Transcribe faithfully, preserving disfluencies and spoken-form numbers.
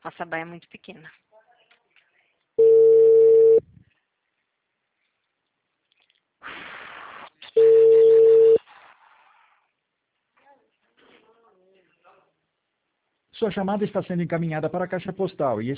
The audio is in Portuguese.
A Sabá é muito pequena. Sua chamada está sendo encaminhada para a caixa postal e